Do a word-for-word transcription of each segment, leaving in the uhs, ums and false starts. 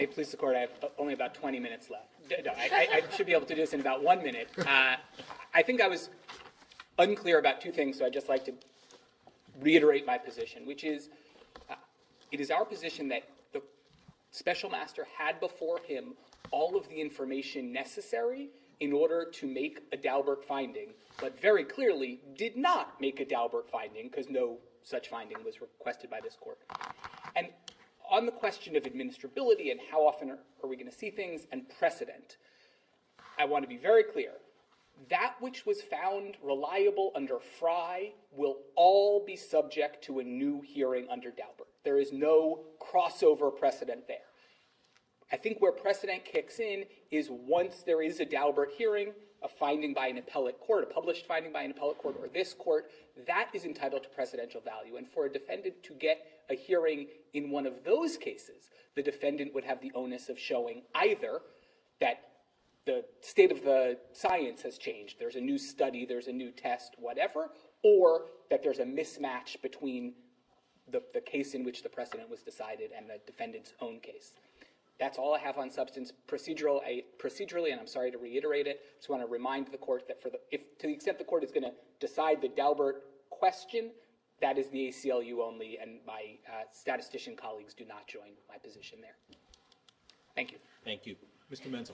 May it please the Court, I have only about twenty minutes left. No, I, I should be able to do this in about one minute. Uh, I think I was unclear about two things, so I'd just like to reiterate my position, which is uh, it is our position that the special master had before him all of the information necessary in order to make a Daubert finding, but very clearly did not make a Daubert finding because no such finding was requested by this Court. And on the question of administrability and how often are, are we going to see things and precedent, I want to be very clear. That which was found reliable under Frye will all be subject to a new hearing under Daubert. There is no crossover precedent there. I think where precedent kicks in is once there is a Daubert hearing, a finding by an appellate court, a published finding by an appellate court or this court, that is entitled to precedential value. And for a defendant to get a hearing in one of those cases, the defendant would have the onus of showing either that the state of the science has changed, there's a new study, there's a new test, whatever, or that there's a mismatch between the, the case in which the precedent was decided and the defendant's own case. That's all I have on substance procedural, I, procedurally, and I'm sorry to reiterate it. Just want to remind the court that for the, if to the extent the court is going to decide the Daubert question, that is the A C L U only, and my uh, statistician colleagues do not join my position there. Thank you. Thank you. Mister Menzel.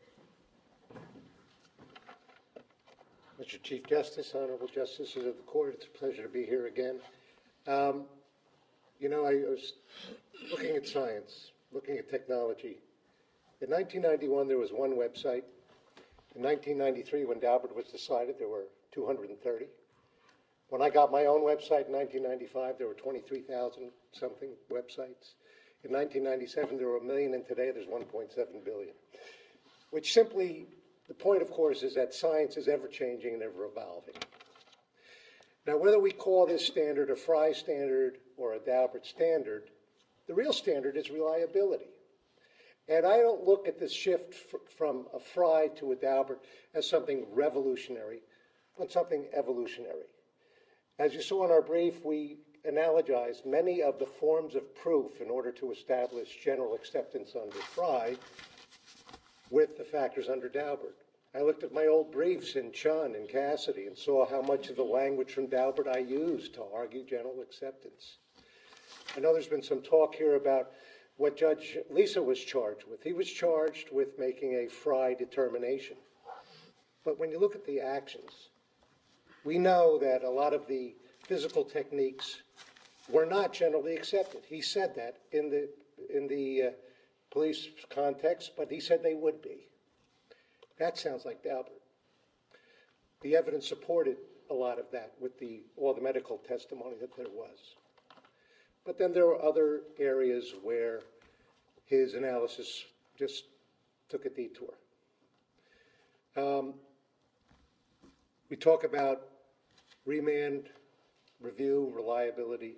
Mister Chief Justice, honorable justices of the court, it's a pleasure to be here again. Um, you know, I was looking at science, looking at technology. In nineteen ninety-one, there was one website. In nineteen ninety-three, when Daubert was decided, there were two hundred thirty. When I got my own website in nineteen ninety-five, there were twenty-three thousand something websites. In nineteen ninety-seven, there were a million, and today there's one point seven billion. Which simply, the point, of course, is that science is ever-changing and ever-evolving. Now, whether we call this standard a Frye standard or a Daubert standard, the real standard is reliability. And I don't look at this shift f- from a Frye to a Daubert as something revolutionary, but something evolutionary. As you saw in our brief, we analogized many of the forms of proof in order to establish general acceptance under Frye with the factors under Daubert. I looked at my old briefs in Chun and Cassidy and saw how much of the language from Daubert I used to argue general acceptance. I know there's been some talk here about what Judge Lisa was charged with. He was charged with making a Frye determination. But when you look at the actions, we know that a lot of the physical techniques were not generally accepted. He said that in the, in the uh, police context, but he said they would be. That sounds like Daubert. The evidence supported a lot of that with the, all the medical testimony that there was. But then there were other areas where his analysis just took a detour. Um, we talk about remand, review, reliability.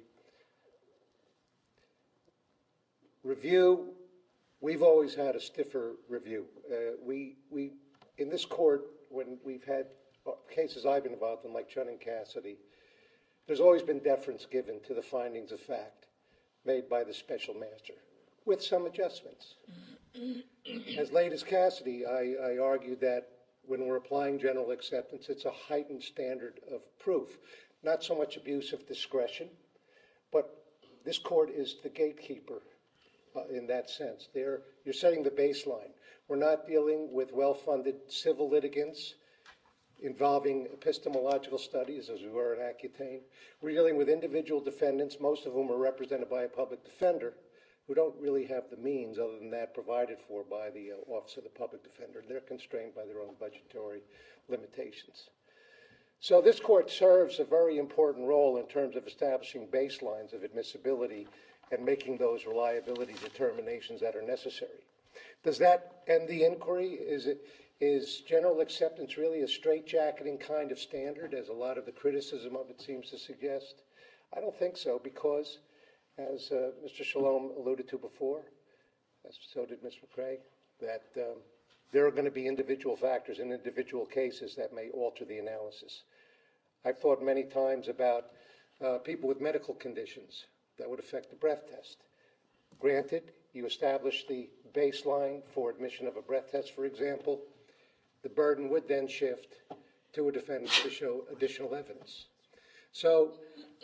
Review, we've always had a stiffer review. Uh, we, we, in this court, when we've had cases I've been involved in, like Chun and Cassidy, there's always been deference given to the findings of fact made by the special master, with some adjustments. As late as Cassidy, I, I argued that when we're applying general acceptance, it's a heightened standard of proof. Not so much abuse of discretion, but this court is the gatekeeper uh, in that sense. There, you're setting the baseline. We're not dealing with well-funded civil litigants involving epistemological studies, as we were in Accutane. We're dealing with individual defendants, most of whom are represented by a public defender, who don't really have the means other than that provided for by the uh, Office of the Public Defender. They're constrained by their own budgetary limitations. So this court serves a very important role in terms of establishing baselines of admissibility and making those reliability determinations that are necessary. Does that end the inquiry? Is it, is general acceptance really a straitjacketing kind of standard, as a lot of the criticism of it seems to suggest? I don't think so, because as uh, Mister Shalom alluded to before, as so did Miz McCrae, that um, there are going to be individual factors in individual cases that may alter the analysis. I've thought many times about uh, people with medical conditions that would affect the breath test. Granted, you establish the baseline for admission of a breath test, for example, the burden would then shift to a defendant to show additional evidence. So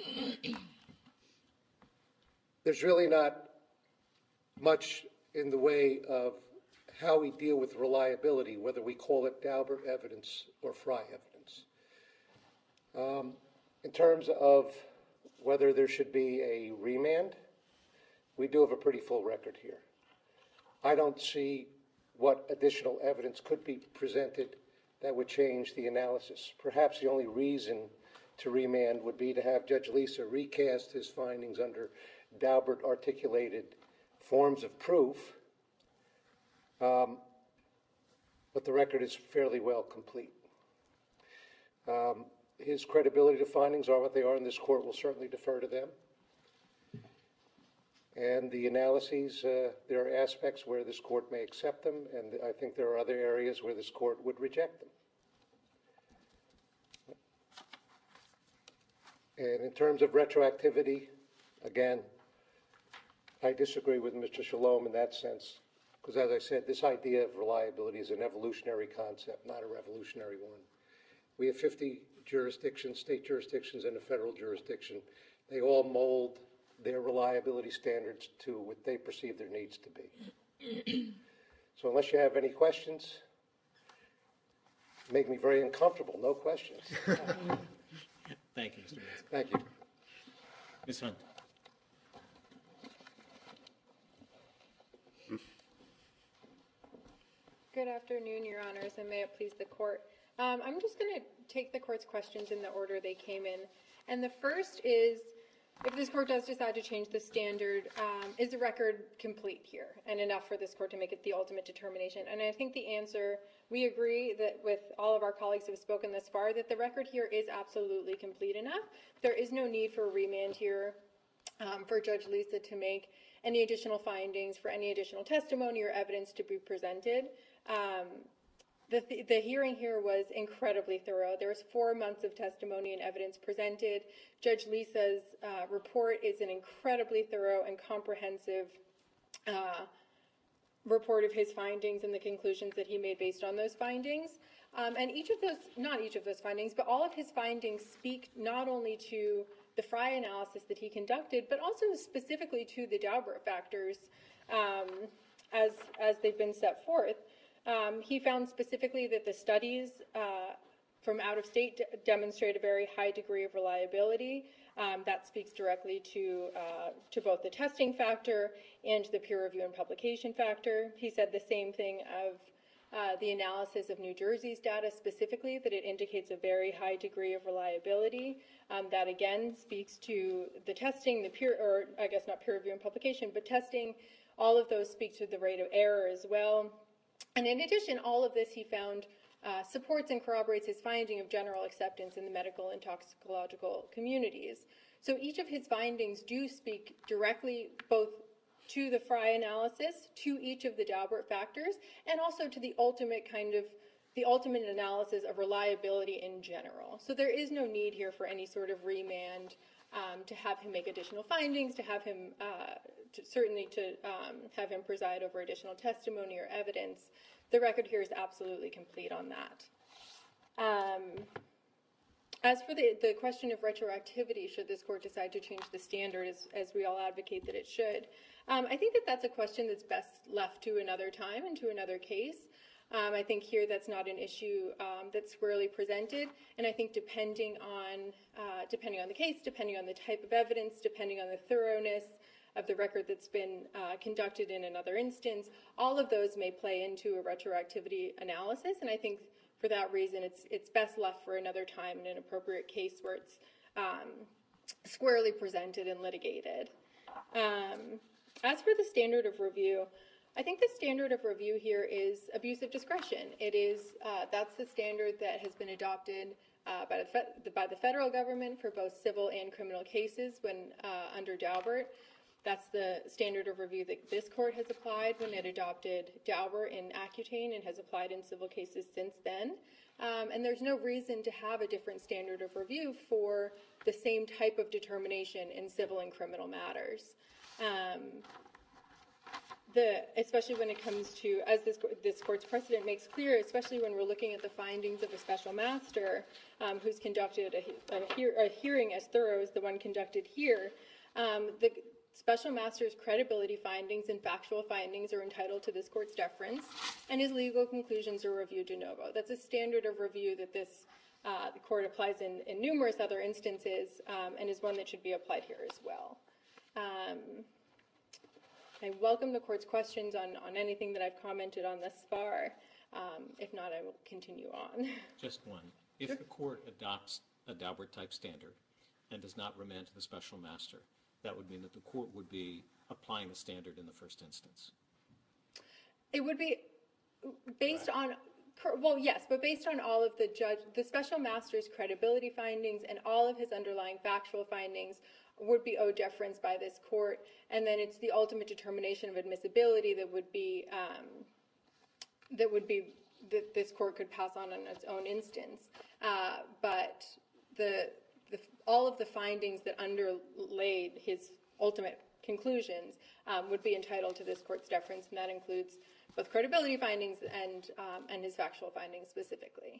there's really not much in the way of how we deal with reliability, whether we call it Daubert evidence or Frye evidence. Um, in terms of whether there should be a remand, we do have a pretty full record here. I don't see what additional evidence could be presented that would change the analysis. Perhaps the only reason to remand would be to have Judge Lisa recast his findings under Daubert articulated forms of proof, um, but the record is fairly well complete. Um, his credibility to findings are what they are, and this court will certainly defer to them. And the analyses, uh, there are aspects where this court may accept them, and I think there are other areas where this court would reject them. And in terms of retroactivity, again, I disagree with Mister Shalom in that sense, because as I said, this idea of reliability is an evolutionary concept, not a revolutionary one. We have fifty jurisdictions, state jurisdictions, and a federal jurisdiction. They all mold their reliability standards to what they perceive their needs to be. So unless you have any questions, make me very uncomfortable. No questions. Thank you, Mister Benson. Thank you. Miz Hunt. Good afternoon, Your Honors, and may it please the Court. Um, I'm just going to take the Court's questions in the order they came in. And the first is, if this Court does decide to change the standard, um, is the record complete here and enough for this Court to make it the ultimate determination? And I think the answer, we agree that with all of our colleagues who have spoken thus far, that the record here is absolutely complete enough. There is no need for remand here um, for Judge Lisa to make any additional findings, for any additional testimony or evidence to be presented. Um, the, th the hearing here was incredibly thorough. There was four months of testimony and evidence presented. Judge Lisa's uh, report is an incredibly thorough and comprehensive uh, report of his findings and the conclusions that he made based on those findings. Um, and each of those, not each of those findings, but all of his findings speak not only to the Frye analysis that he conducted, but also specifically to the Daubert factors um, as, as they've been set forth. Um, he found specifically that the studies uh, from out of state d demonstrate a very high degree of reliability. Um, that speaks directly to, uh, to both the testing factor and the peer review and publication factor. He said the same thing of uh, the analysis of New Jersey's data specifically, that it indicates a very high degree of reliability. Um, that again speaks to the testing, the peer, or I guess not peer review and publication, but testing. All of those speak to the rate of error as well. And in addition, all of this he found uh, supports and corroborates his finding of general acceptance in the medical and toxicological communities. So each of his findings do speak directly both to the Frye analysis, to each of the Daubert factors, and also to the ultimate kind of, the ultimate analysis of reliability in general. So there is no need here for any sort of remand um, to have him make additional findings, to have him uh, To, certainly to um, have him preside over additional testimony or evidence. The record here is absolutely complete on that. Um, as for the, the question of retroactivity, should this court decide to change the standard, as, as we all advocate that it should, um, I think that that's a question that's best left to another time and to another case. Um, I think here that's not an issue um, that's squarely presented, and I think depending on, uh, depending on the case, depending on the type of evidence, depending on the thoroughness of the record that's been uh, conducted in another instance, all of those may play into a retroactivity analysis, and I think for that reason it's it's best left for another time in an appropriate case where it's um, squarely presented and litigated. Um, as for the standard of review, I think the standard of review here is abuse of discretion. It is, uh, that's the standard that has been adopted uh, by, the by the federal government for both civil and criminal cases when uh, under Daubert. That's the standard of review that this court has applied when it adopted Daubert in Accutane and has applied in civil cases since then. Um, and there's no reason to have a different standard of review for the same type of determination in civil and criminal matters. Um, the, especially when it comes to, as this, this court's precedent makes clear, especially when we're looking at the findings of a special master um, who's conducted a, a, hear, a hearing as thorough as the one conducted here, um, the special master's credibility findings and factual findings are entitled to this court's deference, and his legal conclusions are reviewed de novo. That's a standard of review that this uh, the court applies in, in numerous other instances, um, and is one that should be applied here as well. Um, I welcome the court's questions on, on anything that I've commented on thus far. Um, if not, I will continue on. Just one. If the court adopts a Daubert-type standard and does not remand to the special master, that would mean that the court would be applying the standard in the first instance. It would be based on, well, yes, but based on all of the judge, the special master's credibility findings and all of his underlying factual findings would be owed deference by this court, and then it's the ultimate determination of admissibility that would be um, that would be that this court could pass on in its own instance. Uh, but the, the all of the findings that underlaid his ultimate conclusions um, would be entitled to this court's deference, and that includes both credibility findings and um, and his factual findings specifically.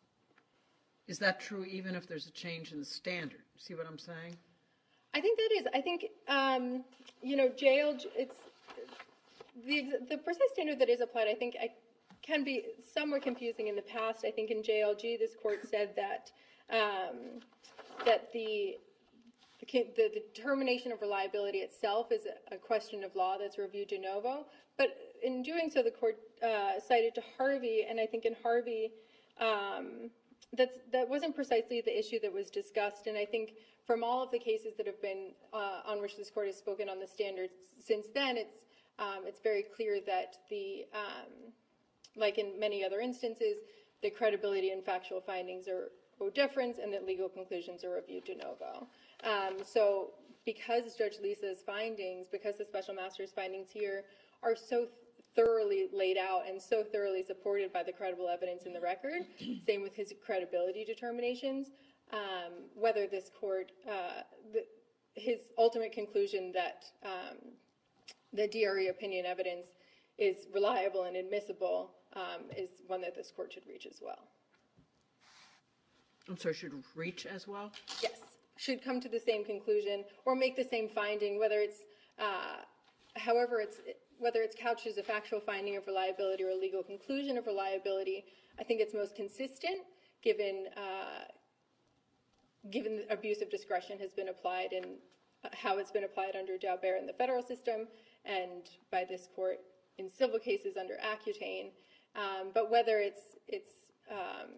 Is that true even if there's a change in the standard? See what I'm saying? I think that is. I think, um, you know, J L G, it's the, the precise standard that is applied, I think, I, can be somewhat confusing in the past. I think in J L G, this court said that um, that the, the the determination of reliability itself is a, a question of law that's reviewed de novo. But in doing so, the court uh, cited to Harvey, and I think in Harvey, um, that's, that wasn't precisely the issue that was discussed. And I think from all of the cases that have been uh, on which this court has spoken on the standards since then, it's um, it's very clear that the um, like in many other instances, the credibility and factual findings are owed deference, and that legal conclusions are reviewed de novo. Um, so, because Judge Lisa's findings, because the special master's findings here are so thoroughly laid out and so thoroughly supported by the credible evidence in the record, same with his credibility determinations. Um, whether this court, uh, the, his ultimate conclusion that um, the D R E opinion evidence is reliable and admissible um, is one that this court should reach as well. I'm sorry, should reach as well? Yes, should come to the same conclusion or make the same finding, whether it's, uh, however it's, whether it's couched as a factual finding of reliability or a legal conclusion of reliability. I think it's most consistent given uh, given the abuse of discretion has been applied and uh, how it's been applied under Daubert in the federal system and by this court in civil cases under Accutane. Um, but whether it's it's um,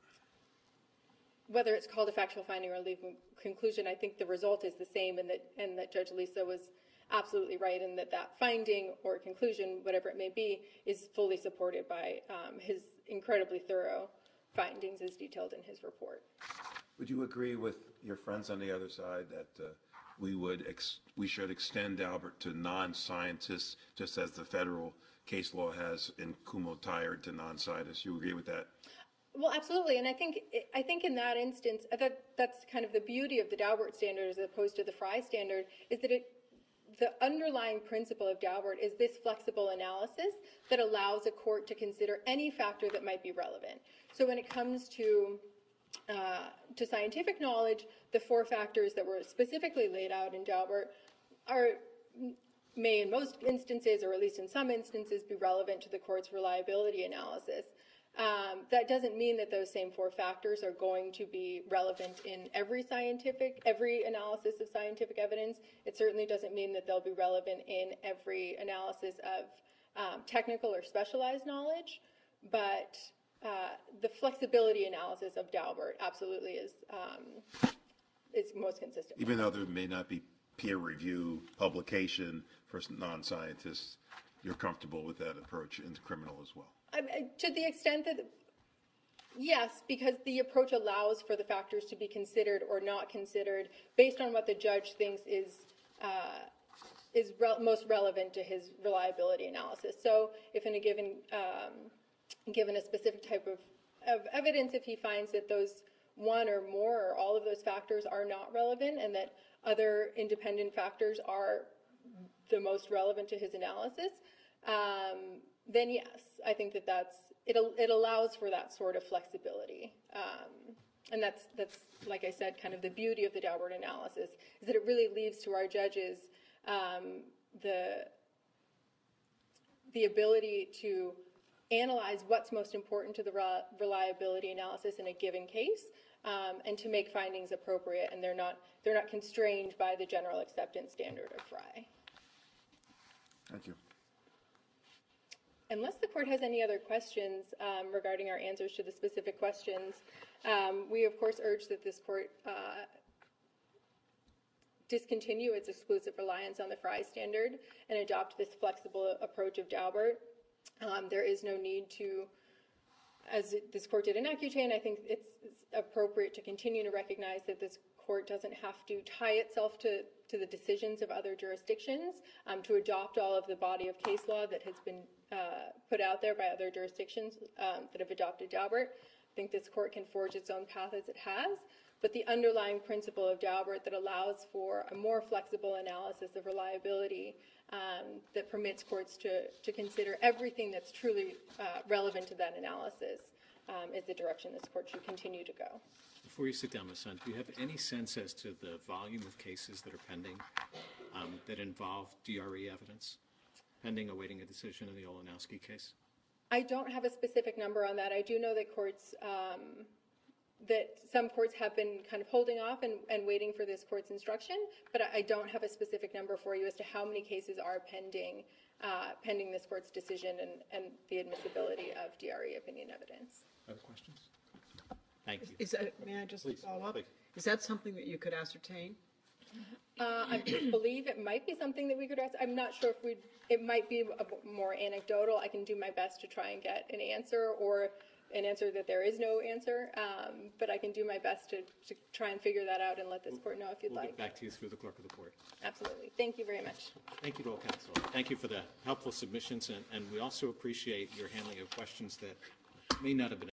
whether it's called a factual finding or a legal conclusion, I think the result is the same, and that and that Judge Lisa was absolutely right, and that that finding or conclusion, whatever it may be, is fully supported by um, his incredibly thorough findings as detailed in his report. Would you agree with your friends on the other side that uh, we would ex we should extend Daubert to non-scientists, just as the federal case law has in Kumho Tyer to non-scientists? You agree with that? Well, absolutely, and I think I think in that instance, that that's kind of the beauty of the Daubert standard as opposed to the Frye standard, is that it the underlying principle of Daubert is this flexible analysis that allows a court to consider any factor that might be relevant. So when it comes to uh, to scientific knowledge, the four factors that were specifically laid out in Daubert are may in most instances, or at least in some instances, be relevant to the court's reliability analysis. Um, that doesn't mean that those same four factors are going to be relevant in every scientific, every analysis of scientific evidence. It certainly doesn't mean that they'll be relevant in every analysis of um, technical or specialized knowledge, but uh, the flexibility analysis of Daubert absolutely is um, is most consistent. Even though there may not be peer review publication for non-scientists, you're comfortable with that approach in the criminal as well? I, I, to the extent that, yes, because the approach allows for the factors to be considered or not considered based on what the judge thinks is uh, is re most relevant to his reliability analysis. So, if in a given um, given a specific type of, of evidence, if he finds that those one or more or all of those factors are not relevant, and that other independent factors are the most relevant to his analysis, um, then yes, I think that that's, it, it allows for that sort of flexibility. Um, and that's, that's, like I said, kind of the beauty of the Daubert analysis, is that it really leaves to our judges um, the, the ability to analyze what's most important to the reliability analysis in a given case, um, and to make findings appropriate, and they're not, they're not constrained by the general acceptance standard of Frye. Thank you. Unless the court has any other questions um, regarding our answers to the specific questions, um, we of course urge that this court uh, discontinue its exclusive reliance on the Frye standard and adopt this flexible approach of Daubert. Um, there is no need to, as it, this court did in Accutane, I think it's, it's appropriate to continue to recognize that this court doesn't have to tie itself to, to the decisions of other jurisdictions, um, to adopt all of the body of case law that has been uh, put out there by other jurisdictions um, that have adopted Daubert. I think this court can forge its own path as it has, but the underlying principle of Daubert that allows for a more flexible analysis of reliability um, that permits courts to, to consider everything that's truly uh, relevant to that analysis um, is the direction this court should continue to go. Before you sit down, Miz Hunt, do you have any sense as to the volume of cases that are pending um, that involve D R E evidence, pending awaiting a decision in the Olenowski case? I don't have a specific number on that. I do know that courts, um, that some courts have been kind of holding off and, and waiting for this court's instruction, but I, I don't have a specific number for you as to how many cases are pending, uh, pending this court's decision and, and the admissibility of D R E opinion evidence. Other questions? Thank you. Is that, may I just Please, follow up? please. Is that something that you could ascertain? Uh, I believe it might be something that we could ask. I'm not sure if we, it might be a, more anecdotal. I can do my best to try and get an answer, or an answer that there is no answer, um, but I can do my best to, to try and figure that out and let this court know if you'd We'll like. get back to you through the clerk of the court. Absolutely. Thank you very much. Thank you to all counsel. Thank you for the helpful submissions, and, and we also appreciate your handling of questions that may not have been